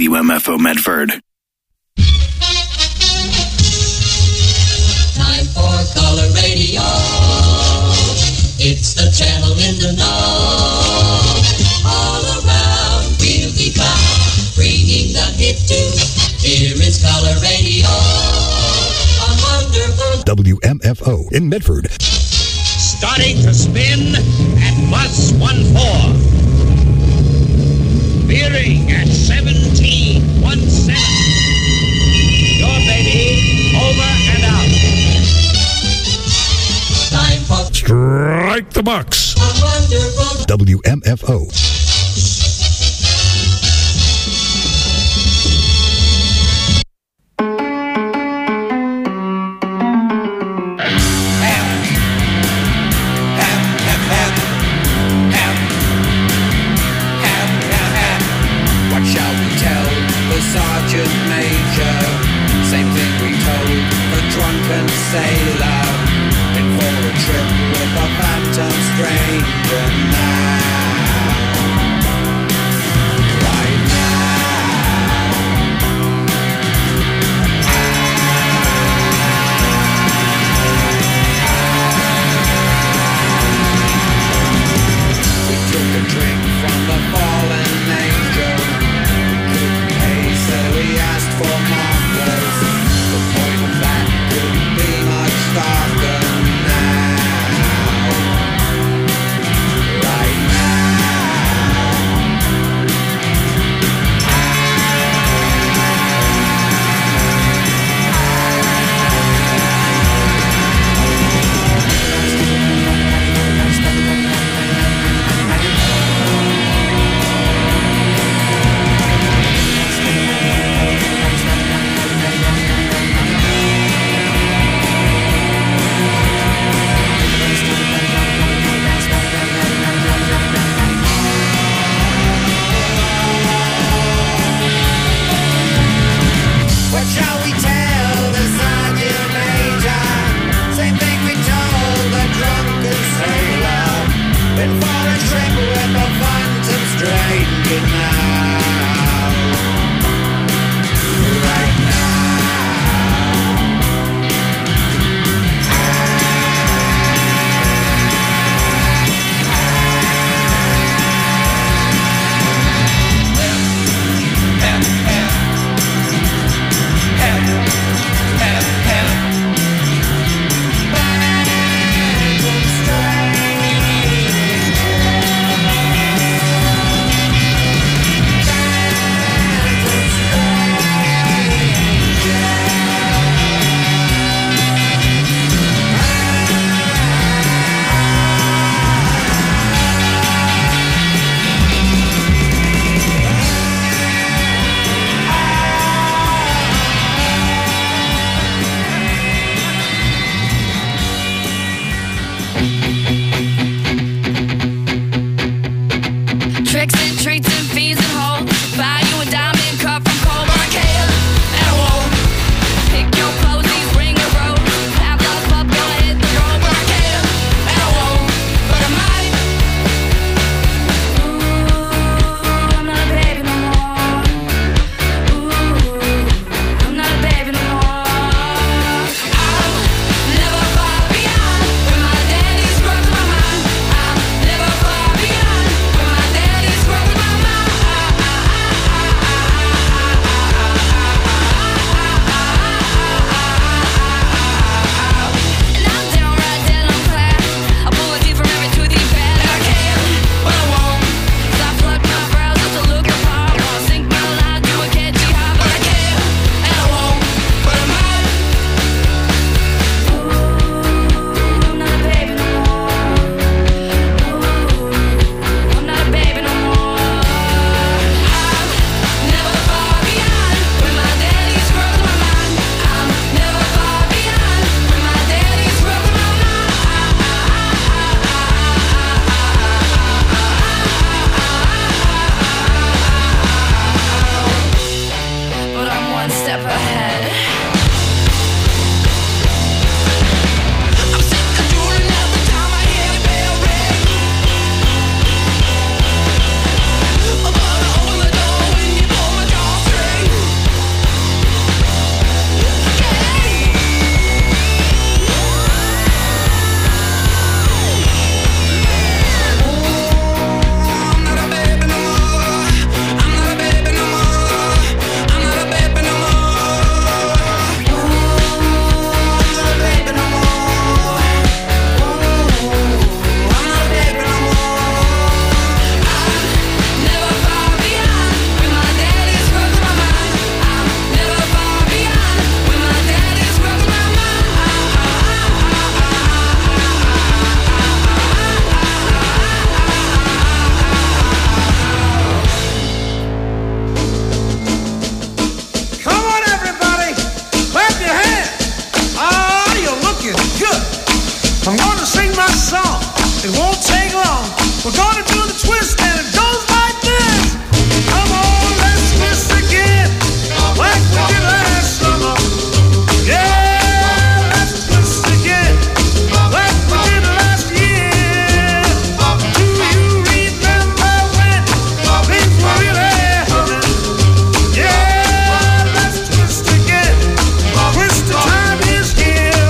WMFO Medford. Time for color radio. It's the channel in the know. All around we'll be back, bringing the hit tune. Here is color radio. A wonderful WMFO in Medford. Starting to spin at plus 1/4. Veering at 17.17. Your baby over and out. time for Strike the box. a wonderful WMFO. What shall we tell the sergeant major? Same thing we told the drunken sailor. In for a trip with a phantom stranger now. Right now. We took a drink from the fallen angel. We couldn't pay, so we asked for markers. The point of that couldn't be much darker now. Right now. We're gonna do the twist and it goes like this. Come on, let's twist again, like we did last summer. Yeah, let's twist again, like we did last year. Do you remember when things were really humming? Yeah, let's twist again. Twist the time is here.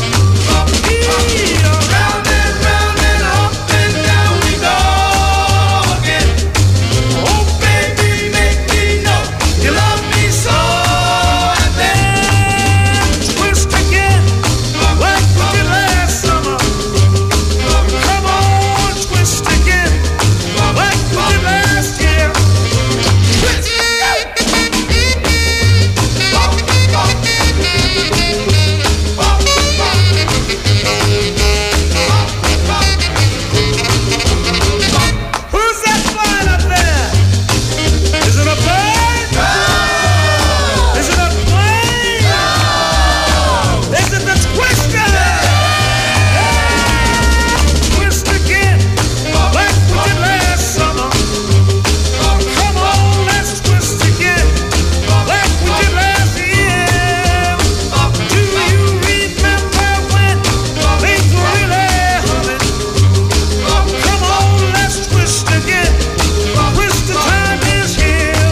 Round and round and up and down we go again. Oh baby, make me know you love me so. And then twist again, like we did last summer. Come on, twist again, like we did last year. Twist. Who's that flying up there? Is it a bird? No. Is it a plane? No. Is it the twister? Yeah. Twist again, like we did last summer. Come on, let's twist again, like we did last year. Do you remember when things were really humming? Come on, let's twist again. Twist the time is here.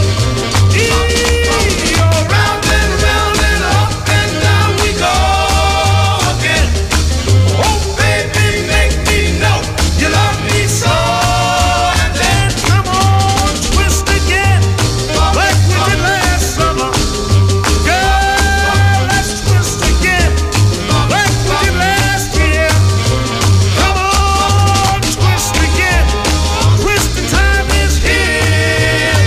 Round and round and up and down we go again. Oh baby, make me know you love me so. And then come on, twist again, like we did last summer. Girl, let's twist again, like we did last year. Come on, twist again. Twist the time is here.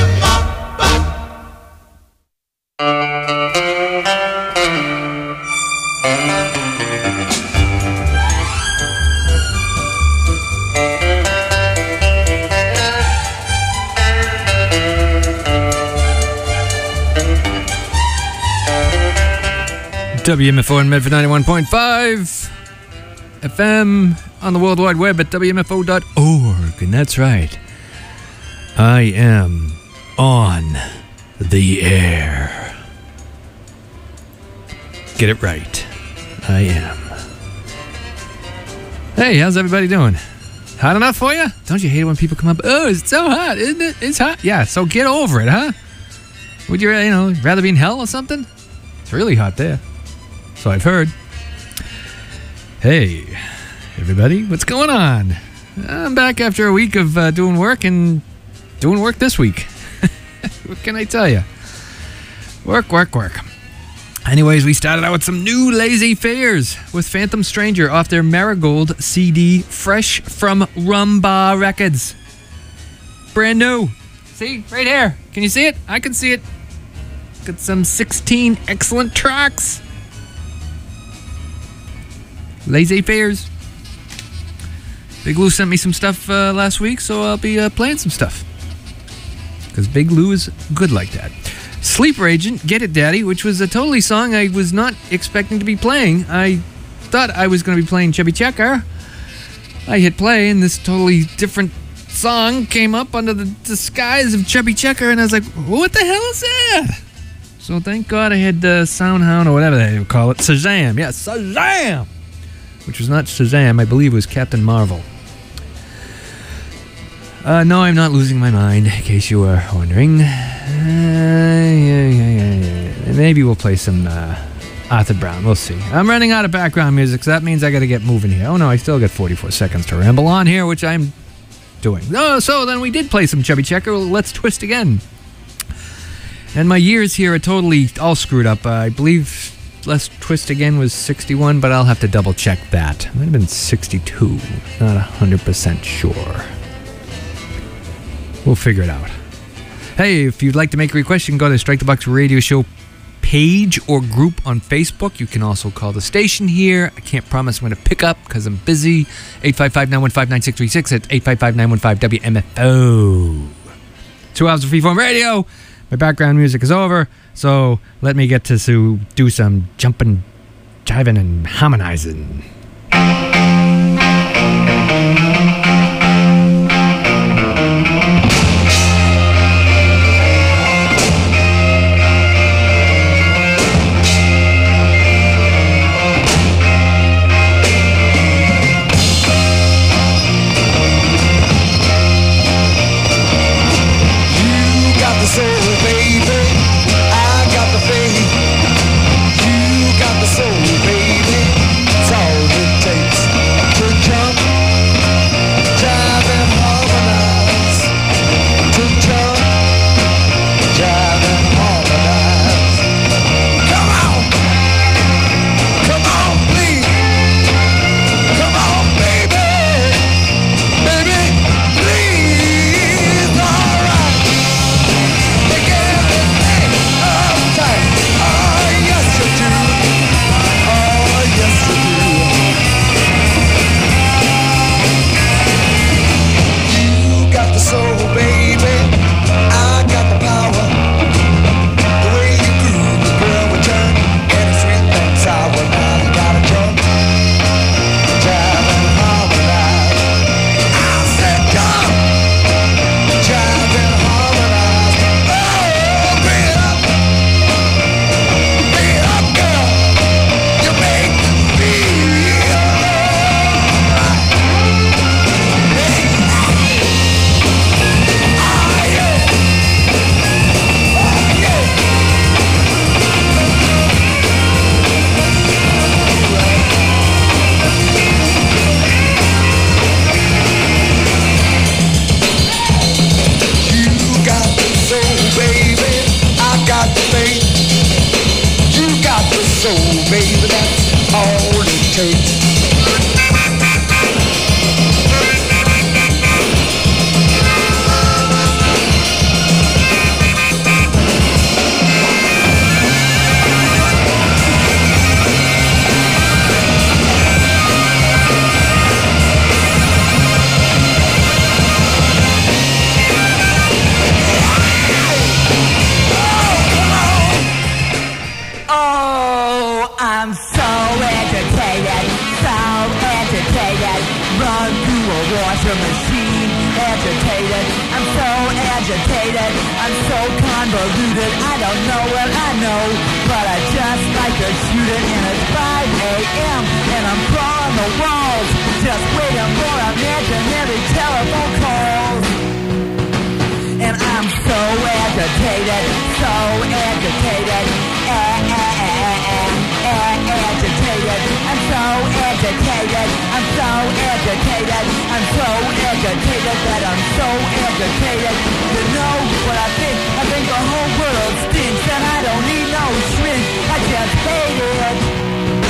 WMFO in Medford 91.5 FM on the World Wide Web at WMFO.org. And that's right, I am on the air. Get it right. I am. Hey, how's everybody doing? Hot enough for you? Don't you hate it when people come up, oh, it's so hot, isn't it? It's hot. Yeah, so get over it, huh? Would you, rather be in hell or something? It's really hot there. So I've heard. Hey, everybody, what's going on? I'm back after a week of doing work and doing work this week. What can I tell you? Work. Anyways, we started out with some new Lazy Fairs with Phantom Stranger off their Marigold CD, fresh from Rumba Records. Brand new. See, right here. Can you see it? I can see it. Got some 16 excellent tracks. Lazy Fairs. Big Lou sent me some stuff last week, so I'll be playing some stuff. Because Big Lou is good like that. Sleeper Agent, Get It Daddy, which was a totally song I was not expecting to be playing. I thought I was going to be playing Chubby Checker. I hit play, and this totally different song came up under the disguise of Chubby Checker, and I was like, what the hell is that? So thank God I had Soundhound, or whatever they call it. Shazam. Yeah, Shazam! Which was not Shazam, I believe it was Captain Marvel. No, I'm not losing my mind, in case you were wondering. Maybe we'll play some Arthur Brown. We'll see. I'm running out of background music, so that means I got to get moving here. Oh, no, I still got 44 seconds to ramble on here, which I'm doing. Oh, so then we did play some Chubby Checker. Let's twist again. And my years here are totally all screwed up. I believe Let's Twist Again was 61, but I'll have to double check that. It might have been 62. Not 100% sure. We'll figure it out. Hey, if you'd like to make a request, you can go to the Strike the Box Radio Show page or group on Facebook. You can also call the station here. I can't promise I'm going to pick up because I'm busy. 855-915-9636. That's 855-915-WMFO. 2 hours of freeform radio. My background music is over, so let me get to do some jumping, jiving, and harmonizing. don't know what I know, but I just like to shoot it, and it's 5 a.m. and I'm crawling the walls, just waiting for imaginary telephone calls. And I'm so agitated, so agitated, agitated. I'm so agitated, I'm so agitated, I'm so agitated that I'm so agitated. You know what I think? I think the whole world stinks, and I don't need no shrink. I just hate it.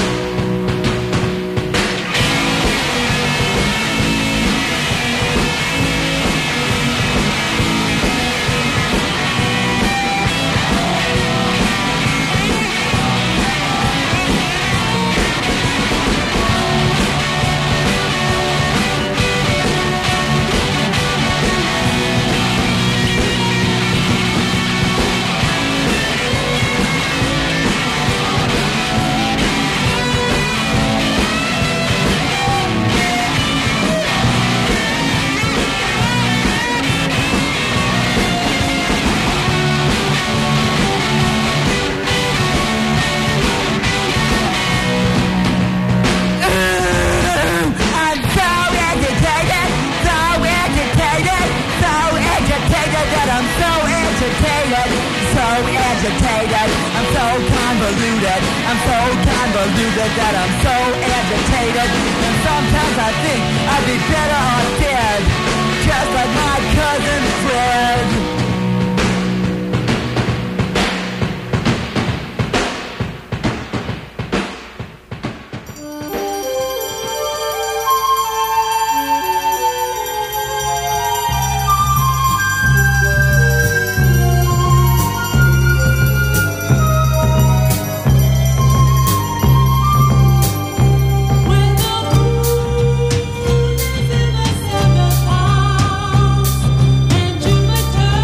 I'm so convoluted, I'm so convoluted that I'm so agitated. And sometimes I think I'd be better off dead, just like my cousin Fred. When the moon is in the 7th house, and Jupiter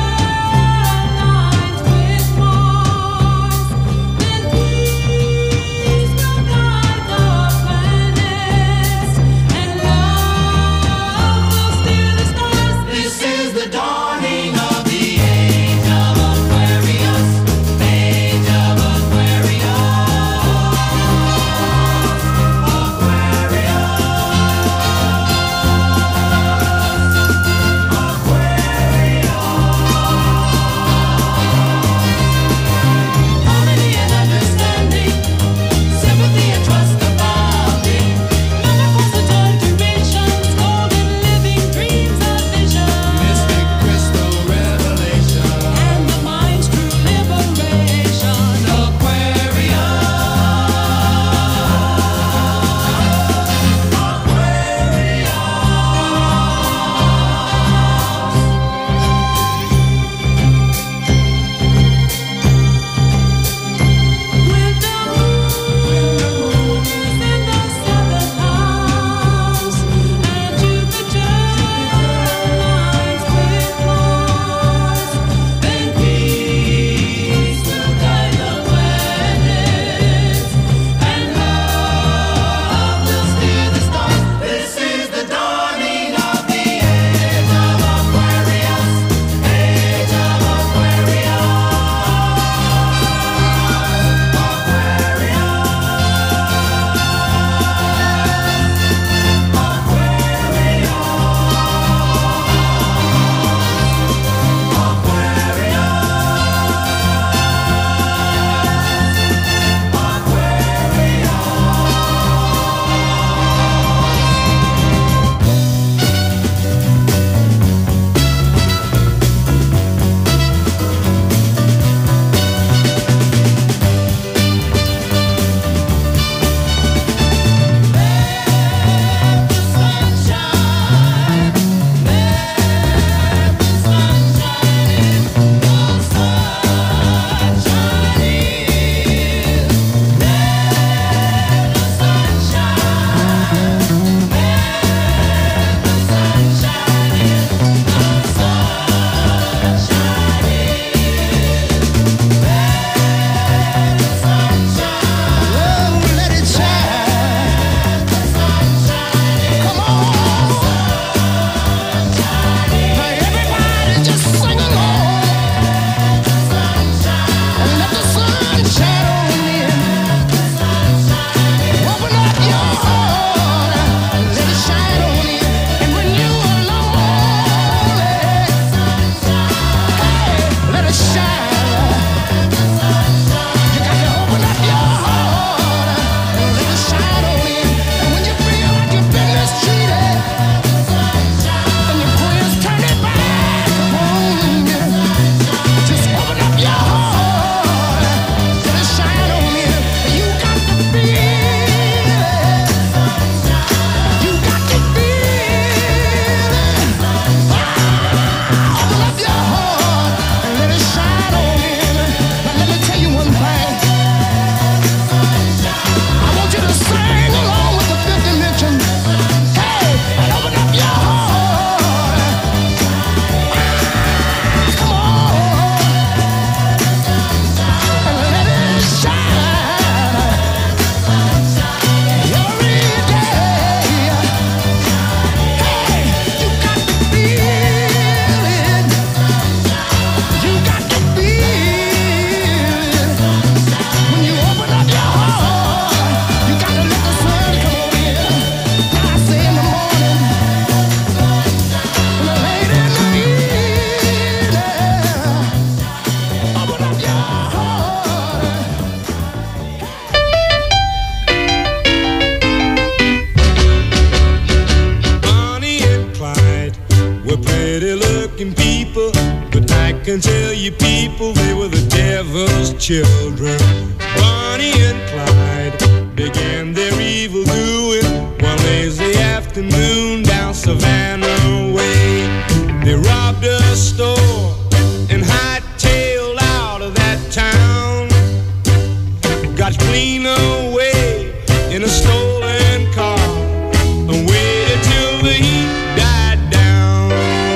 lover's children. Bonnie and Clyde began their evil doing one lazy afternoon down Savannah Way. They robbed a store and hightailed out of that town. Got clean away in a stolen car and waited till the heat died down.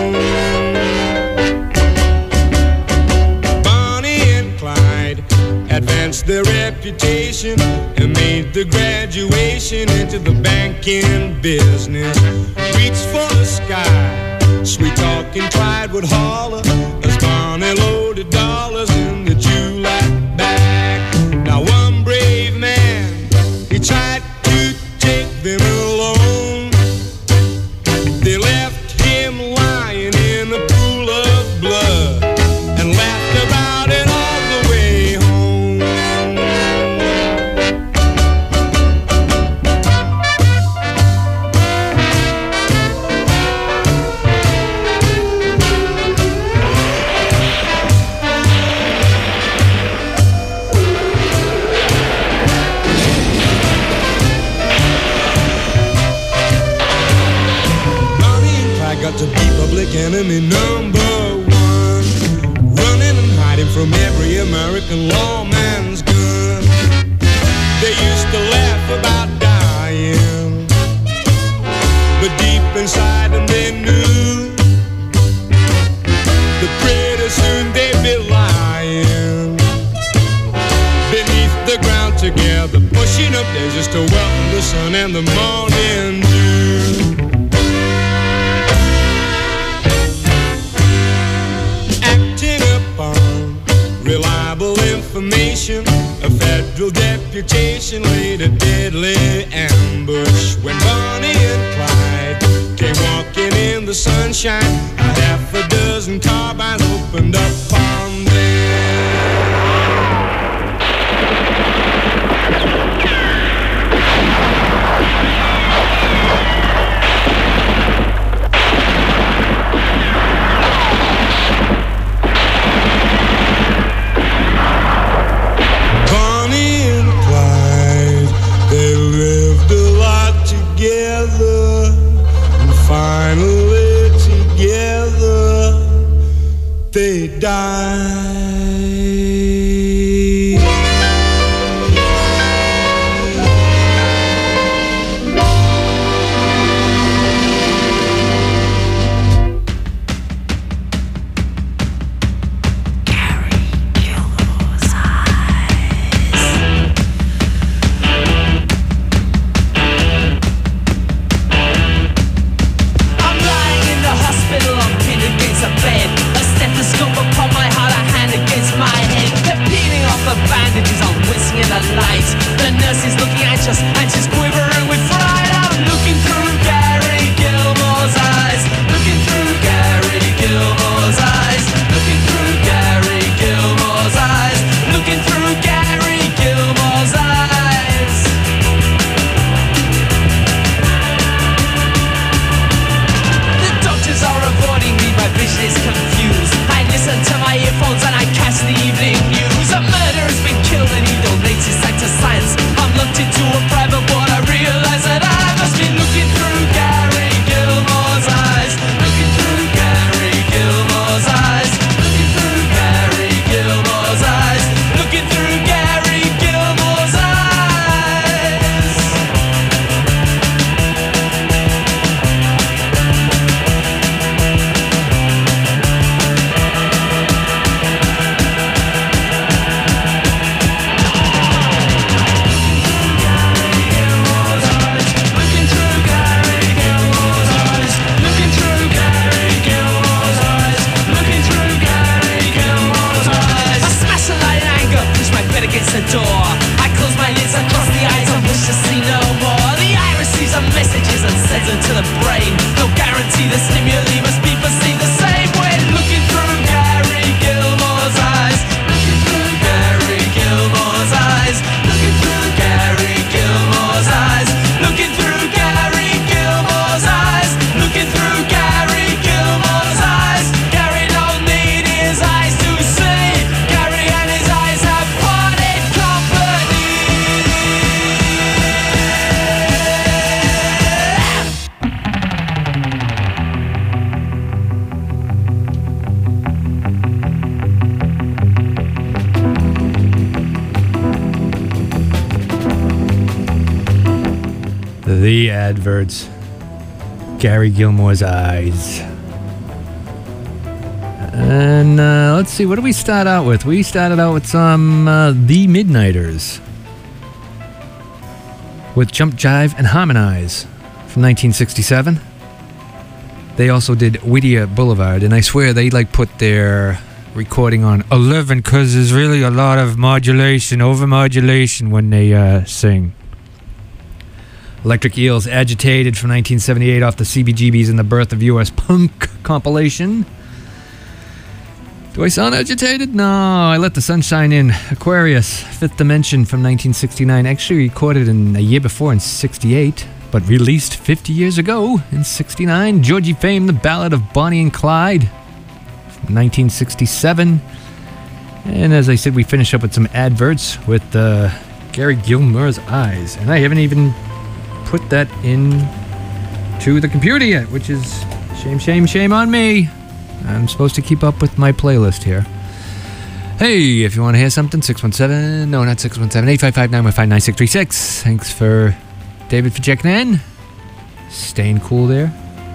Bonnie and Clyde advanced their reputation and made the graduation into the banking business. Reached for the sky, sweet talking Clyde would holler as Bonnie loaded dollars in the July bag. Now one brave man, he tried to take them alone. They left him lying in a pool of blood and laughed about it all the way home. Got to be public enemy number one, running and hiding from every American lawman's gun. They used to laugh about dying, but deep inside them they knew that pretty soon they'd be lying beneath the ground together, pushing up there just to welcome the sun and the morning dew. Reliable information, a federal deputation laid a deadly ambush. When Bonnie and Clyde came walking in the sunshine, a half a dozen carbines opened up on them. Finally together they died. Upon my heart, I The adverts. Gary Gilmore's Eyes. And let's see, what do we start out with? We started out with some The Midnighters with Jump, Jive, and Harmonize from 1967. They also did Whittier Boulevard, and I swear they put their recording on 11 because there's really a lot of modulation, over-modulation when they sing. Electric Eels, Agitated from 1978 off the CBGB's and the Birth of U.S. Punk compilation. Do I sound agitated? No, I let the sunshine in. Aquarius, Fifth Dimension from 1969. Actually recorded in a year before in 68, but released 50 years ago in 69. Georgie Fame, The Ballad of Bonnie and Clyde from 1967. And as I said, we finish up with some adverts with Gary Gilmore's Eyes. And I haven't even put that in to the computer yet, which is shame on me. I'm supposed to keep up with my playlist here. Hey, if you want to hear something, 855-915-9636. Thanks for David for checking in. Staying cool there.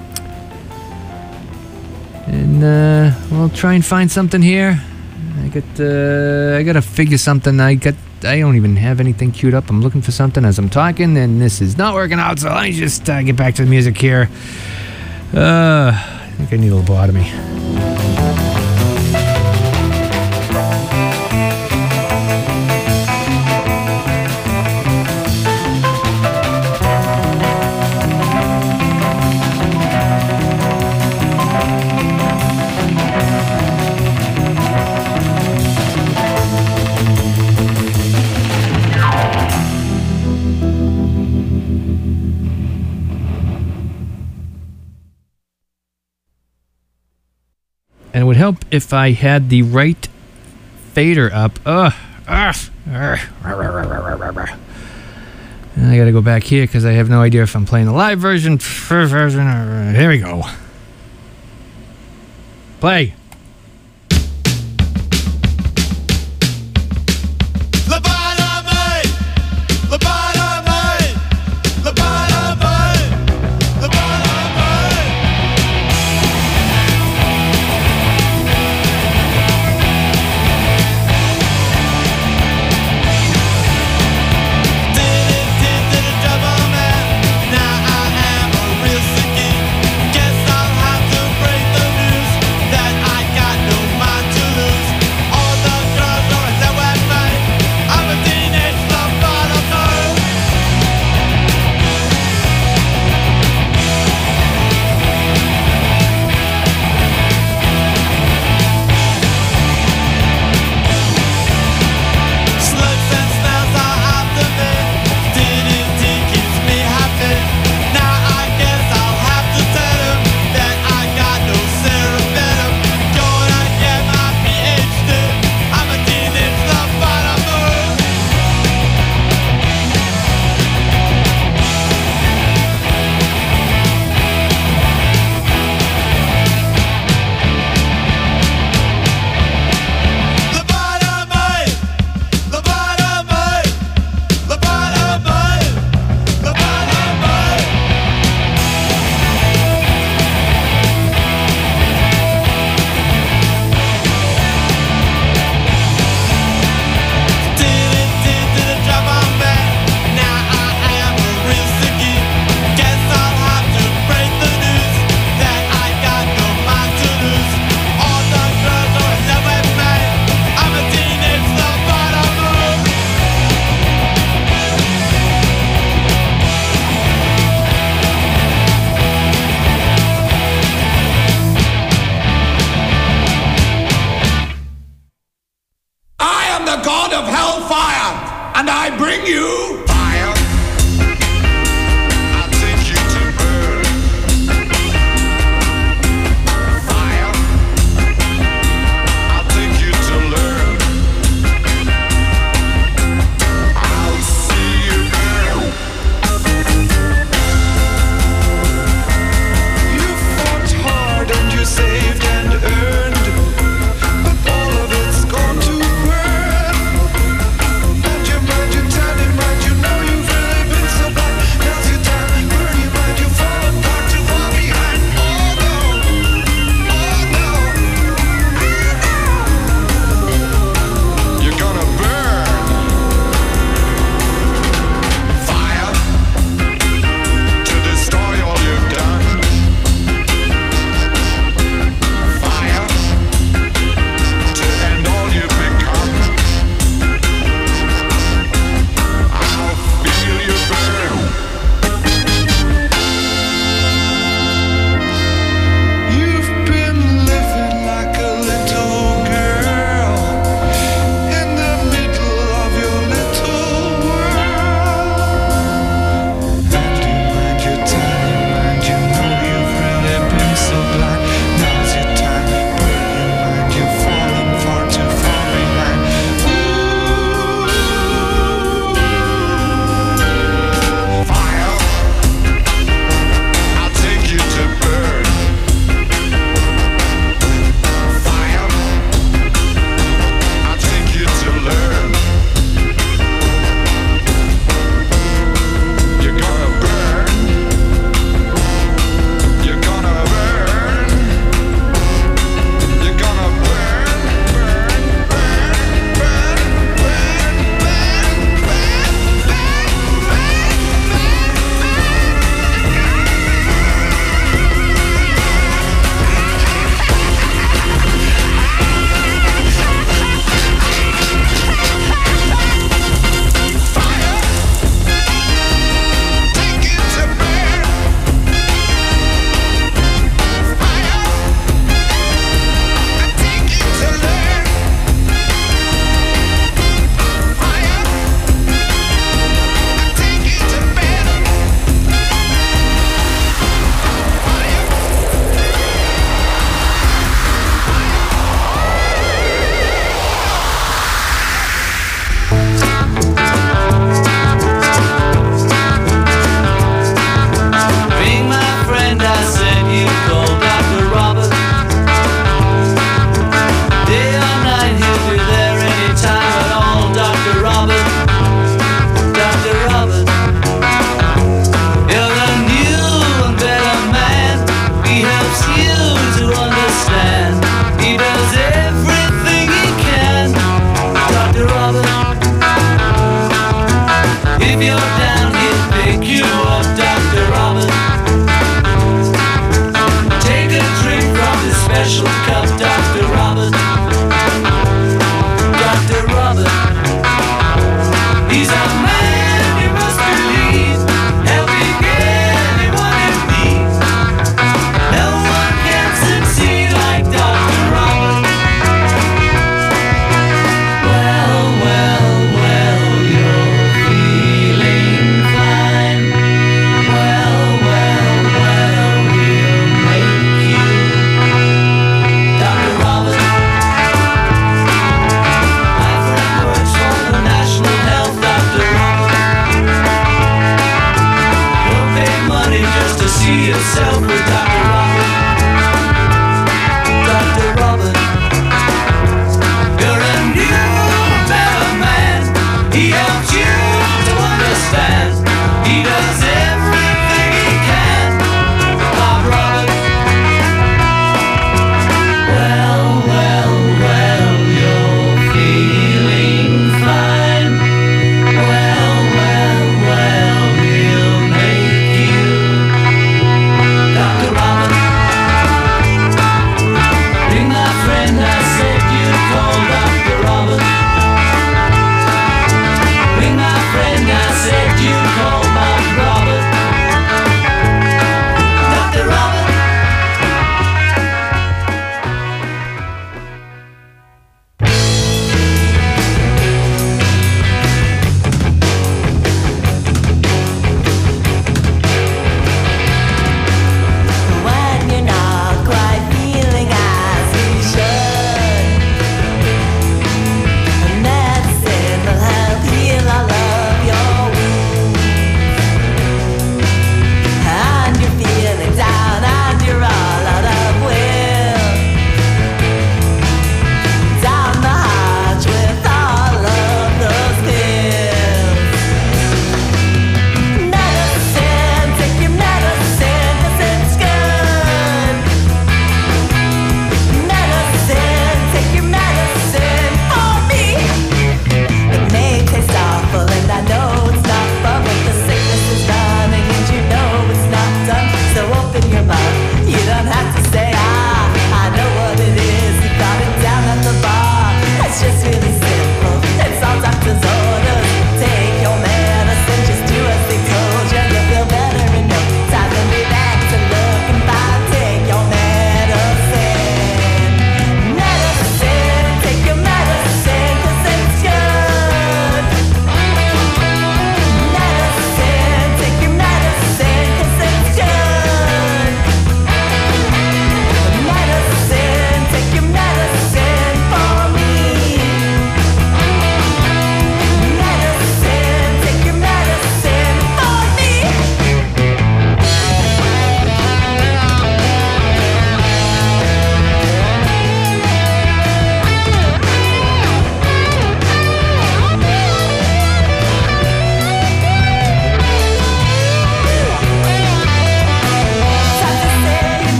And we'll try and find something here. I gotta figure something. I don't even have anything queued up. I'm looking for something as I'm talking, and this is not working out, so let me just get back to the music here. I think I need a lobotomy. And it would help if I had the right fader up. And I gotta go back here because I have no idea if I'm playing the live version. Here we go. Play. You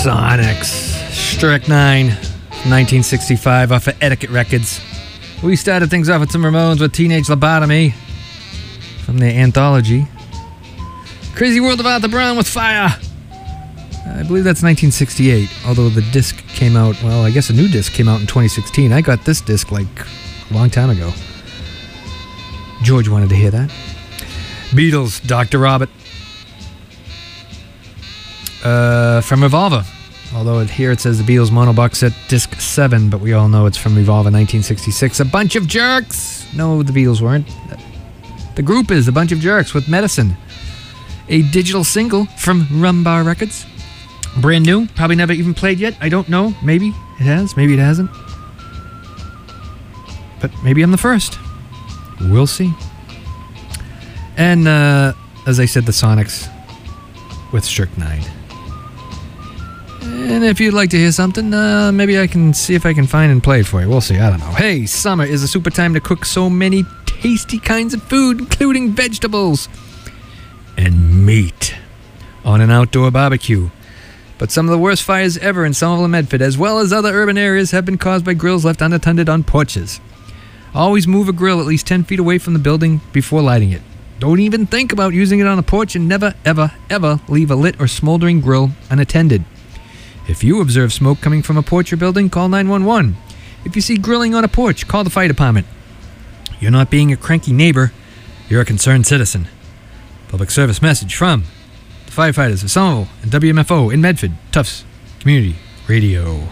Sonics. Strychnine, 1965, off of Etiquette Records. We started things off with some Ramones with Teenage Lobotomy from their anthology. Crazy World of Arthur Brown with Fire. I believe that's 1968, although the disc came out, well, I guess a new disc came out in 2016. I got this disc like a long time ago. George wanted to hear that. Beatles, Dr. Robert. From Revolver. Although here it says the Beatles mono box set disc 7, but we all know it's from Revolver 1966. A Bunch of Jerks. No, the Beatles weren't. The group is A Bunch of Jerks with Medicine. A digital single from Rumbar Records. Brand new. Probably never even played yet. I don't know. Maybe it has. Maybe it hasn't. But maybe I'm the first. We'll see. And as I said, the Sonics with Strychnine. And if you'd like to hear something, maybe I can see if I can find and play it for you. We'll see. I don't know. Hey, summer is a super time to cook so many tasty kinds of food, including vegetables and meat on an outdoor barbecue. But some of the worst fires ever in Somerville and Medford, as well as other urban areas, have been caused by grills left unattended on porches. Always move a grill at least 10 feet away from the building before lighting it. Don't even think about using it on a porch, and never, ever, ever leave a lit or smoldering grill unattended. If you observe smoke coming from a porch or building, call 911. If you see grilling on a porch, call the fire department. You're not being a cranky neighbor, you're a concerned citizen. Public service message from the firefighters of Somerville and WMFO in Medford, Tufts Community Radio.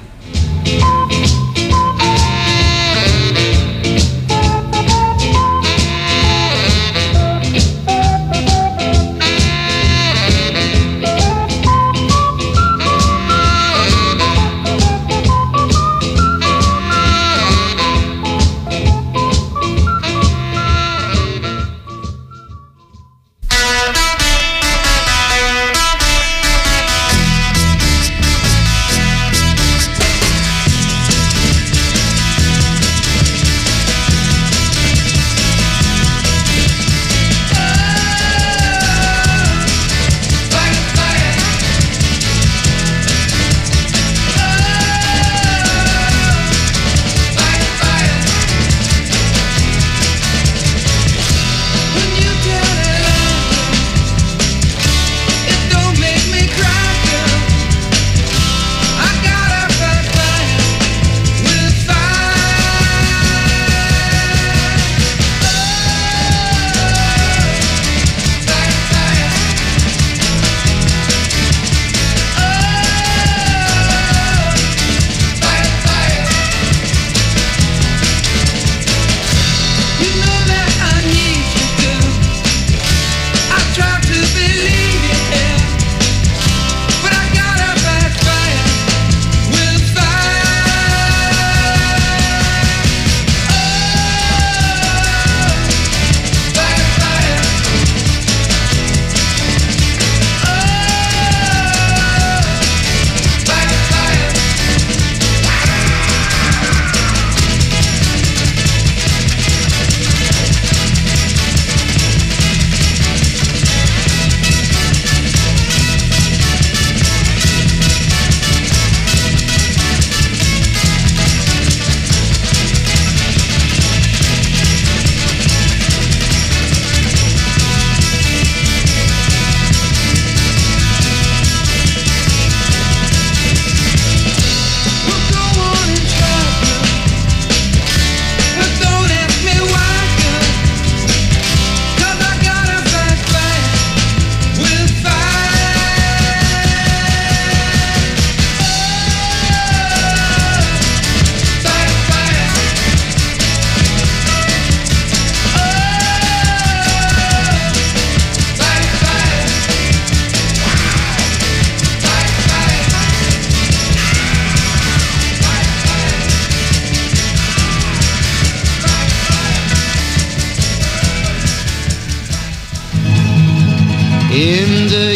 In the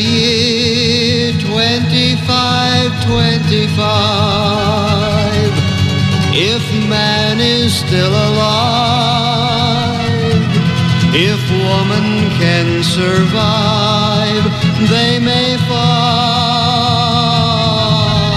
year 2525, if man is still alive, if woman can survive, they may find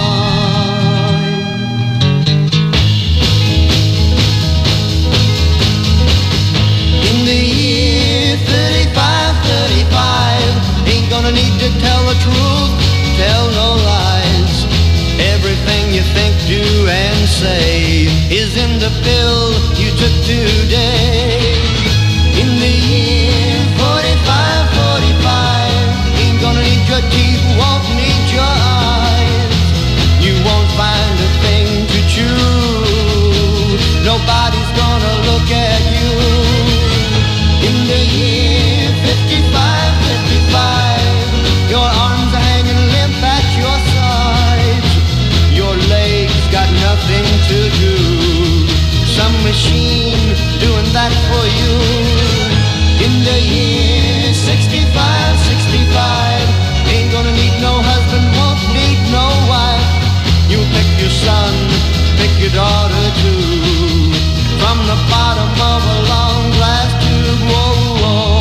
say is in the pill you took today. In the year 45, 45, ain't gonna need your teeth, won't need your eyes. You won't find a thing to chew. Nobody's gonna look at you. In the year 55, 55, your arms are hanging limp at your sides. Your legs got nothing to do. Some machine doing that for you. In the year 65, 65, ain't gonna need no husband, won't need no wife. You pick your son, pick your daughter too. From the bottom of a long glass tube, whoa, whoa.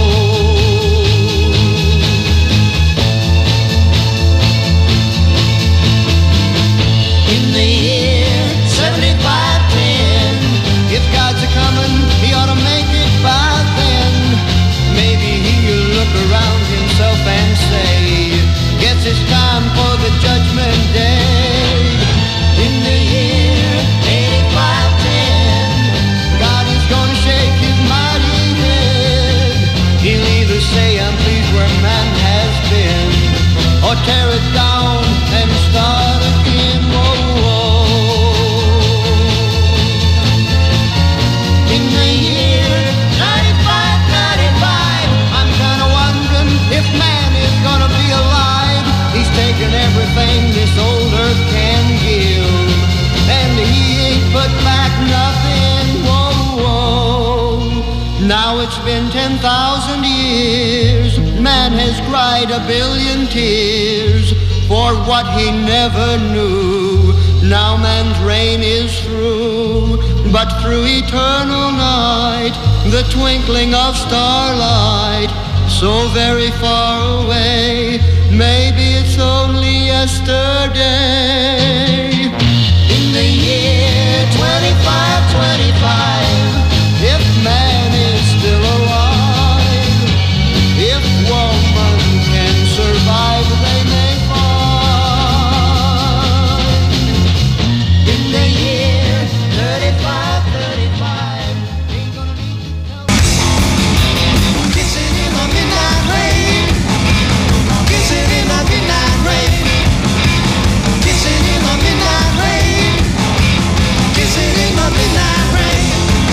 In the year 75, 10, if God's a-comin', he ought to make it by then. Maybe he'll look around himself and say, guess it's time for the judgment day. In the year 85, 10, God is gonna shake his mighty head. He'll either say, I'm pleased where man has been, or tear it down and start again. Whoa, whoa. In the year 95, 95, I'm kinda wondering if man is gonna be alive. He's taken everything this old earth can give, and he ain't put back nothing. Whoa, whoa. Now it's been 10,000 years. Man has cried a billion tears for what he never knew. Now man's reign is through, but through eternal night, the twinkling of starlight, so very far away, maybe it's only yesterday. In the year 25, 25, if man is still alive, if woman can survive, they may find. In the year 35, 35, ain't gonna need to tell. Kissing in the midnight rain. Kissing in the midnight rain. Kissing in the midnight rain. Kissing in the midnight rain.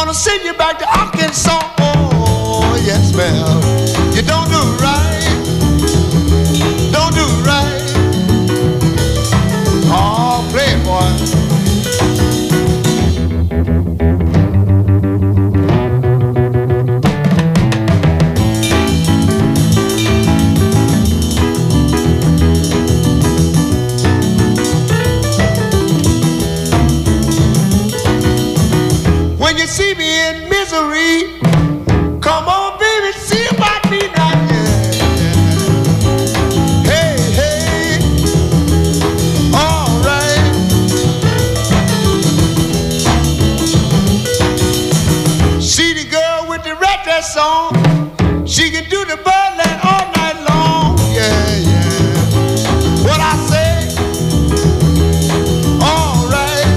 gonna send you back to Arkansas. Oh, yes, ma'am. You don't do right. Don't do right. Oh, play it, boy. When you see me in misery, come on, baby, see about me now. Yeah. Hey, hey, all right. See the girl with the red dress on, she can do the birdland all night long. Yeah, yeah. What I say? All right.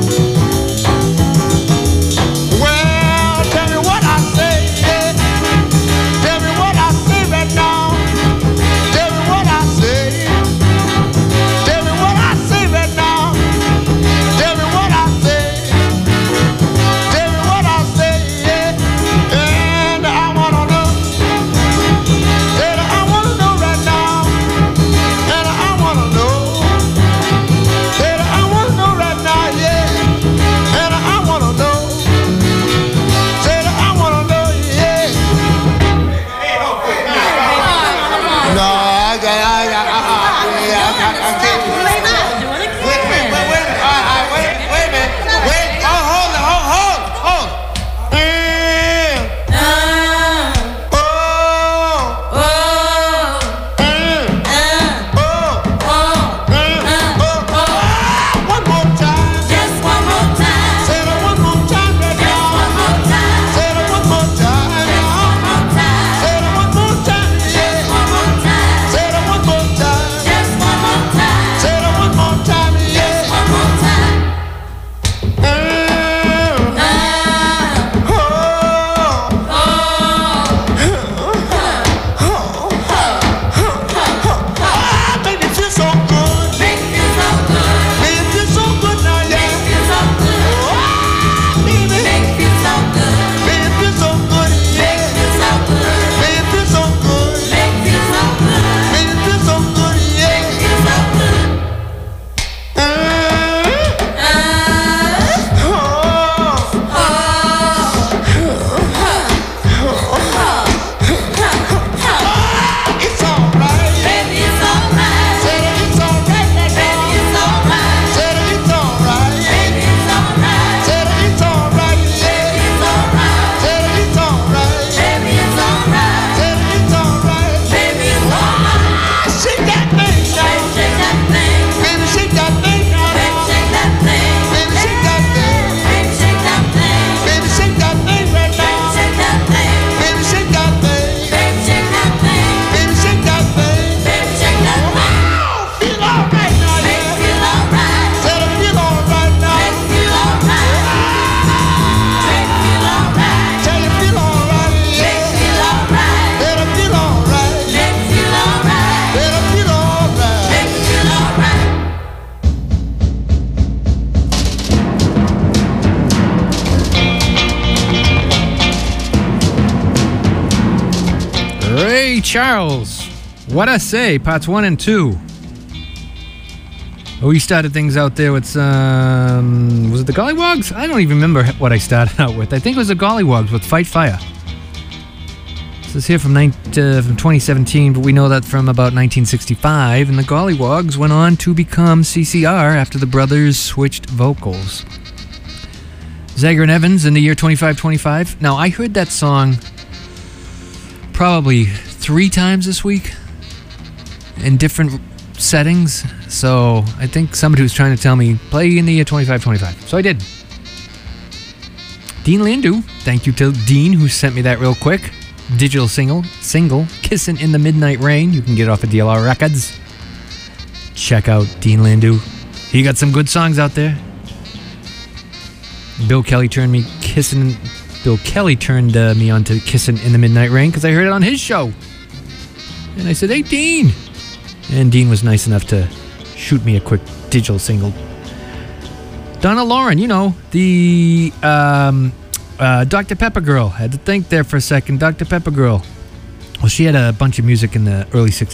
Well, tell me what I say, yeah. Tell me what I say right now. Tell me what I say. Tell me what I say right now. Tell me what I say. Tell me what I say, yeah. And I wanna know. And I wanna know right now. And I wanna know. And I wanna know right now, yeah. And I wanna know. Said I wanna know, yeah. No, I can't. Wait a minute. Wait. Oh, hold on. One more time. Just one more time. Say it one more time right now. One more time. Say it one more time. One more time. Say it one more time, yeah. One more time. Say it one more time. Just one more time. Say it one more time, yeah. One more time. Make me feel so good. Make me feel so good. Make me feel so good now, yeah. Make me feel so good. Baby, Make me feel so good. make me feel so good, Make yeah. me feel so good. Make me feel so good. Make me feel so good. Make me feel so good, yeah. Feel so good. It's alright. Baby, it's alright. Say that it's alright, Baby, it's alright. say that it's alright. Baby, it's alright. Say that it's alright, yeah. It's alright. Say that it's alright. Baby, it's alright. Say that it's alright. Baby, it's alright. Shake that thing, Baby, now. shake that thing. Baby, shake that thing, Baby, now. shake that thing. Baby, shake that thing. Baby, shake that thing. Baby, shake that thing right Baby, now. shake that thing. Baby, shake that thing. Baby, shake that thing. Baby, shake that thing. Baby, shake that thing. Oh, feel alright now, Make me yeah. feel alright. Say that feel alright now. Make me feel alright. Make me feel alright. Say you feel alright, Make yeah. me feel alright. Say that feel alright. Make me feel alright. Say that feel alright. Make me feel alright. Ray Charles, What I Say, parts 1 and 2. We started things out there with was it the Gollywogs? I don't even remember what I started out with. I think it was the Gollywogs with Fight Fire. This is here from 2017, but we know that from about 1965, and the Gollywogs went on to become CCR after the brothers switched vocals. Zager and Evans in the year 2525. Now, I heard that song probably 3 times this week in different settings, so I think somebody was trying to tell me play in the year 2525, so I did. Dean Landu, thank you to Dean who sent me that real quick. Digital single, Kissin' in the Midnight Rain. You can get it off of DLR Records. Check out Dean Landu. He got some good songs out there. Bill Kelly turned me on to Kissin' in the Midnight Rain because I heard it on his show. And I said, hey, Dean. And Dean was nice enough to shoot me a quick digital single. Donna Lauren, you know, the Dr. Pepper Girl. Had to think there for a second. Dr. Pepper Girl. Well, she had a bunch of music in the early 60s